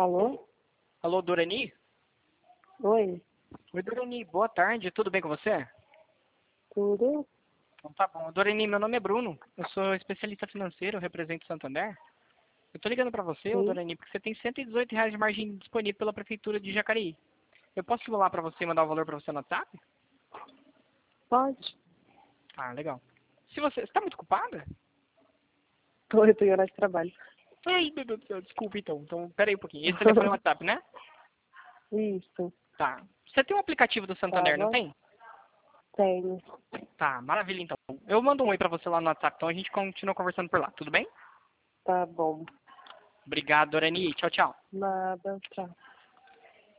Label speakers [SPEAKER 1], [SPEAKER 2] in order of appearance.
[SPEAKER 1] Alô?
[SPEAKER 2] Alô, Dorani?
[SPEAKER 1] Oi,
[SPEAKER 2] Oi, Dorani, boa tarde, tudo bem com você?
[SPEAKER 1] tudo?
[SPEAKER 2] Então tá bom. Dorani, meu nome é Bruno, eu sou especialista financeiro, represento o Santander. Eu tô ligando pra você, ô
[SPEAKER 1] Sim,
[SPEAKER 2] Dorani, porque você tem R$ 118 de margem disponível pela Prefeitura de Jacareí. Eu posso simular pra você e mandar o valor pra você no WhatsApp?
[SPEAKER 1] pode?
[SPEAKER 2] Ah, legal. Se você tá muito ocupada?
[SPEAKER 1] Eu tô em hora de trabalho.
[SPEAKER 2] Ai, meu Deus do céu, desculpa então. Então, pera aí um pouquinho. Esse telefone é o WhatsApp, né?
[SPEAKER 1] Isso,
[SPEAKER 2] Tá. Você tem um aplicativo do Santander, não
[SPEAKER 1] tava,
[SPEAKER 2] tem?
[SPEAKER 1] tenho.
[SPEAKER 2] Tá, maravilha então. Eu mando um oi pra você lá no WhatsApp, então a gente continua conversando por lá, tudo bem?
[SPEAKER 1] Tá bom.
[SPEAKER 2] Obrigado, Dorani. Tchau, tchau.
[SPEAKER 1] Nada, tchau.